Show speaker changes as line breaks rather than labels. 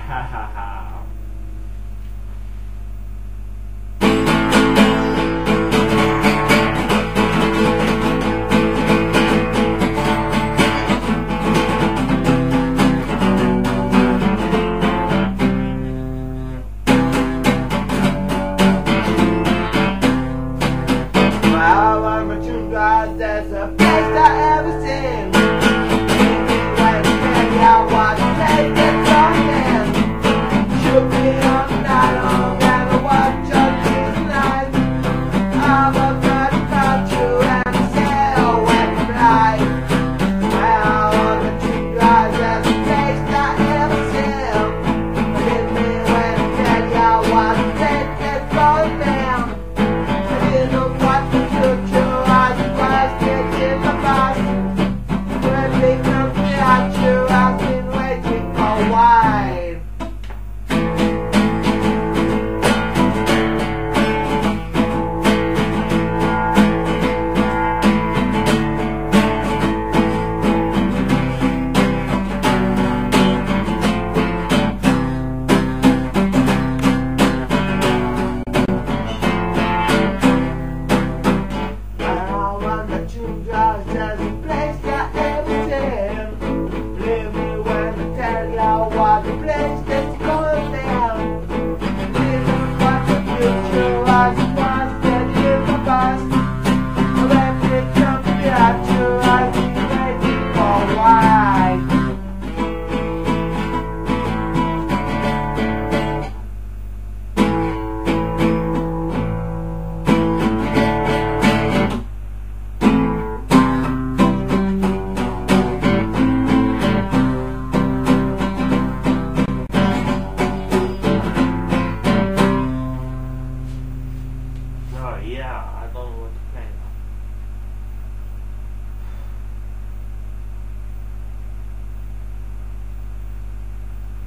ha ha ha. Well, on my two drives, that's the best I ever seen. When you tell me I watch play that song and should be on the night, I'm gonna watch your tonight. I'm a good about you and I say, oh, when you fly. Well, on the two drives, that's the best I ever seen. Believe me when I tell you I watch play that song down. I didn't know what to do, I was getting the bus. When they come to you, I've been waiting for a while. I want the two drives as a place I ever seen. Believe me when I tell you what the place that's going down. Believe me what the future was once that in the past. When they come to you, I've been waiting for a while. Oh yeah, I don't know what to play.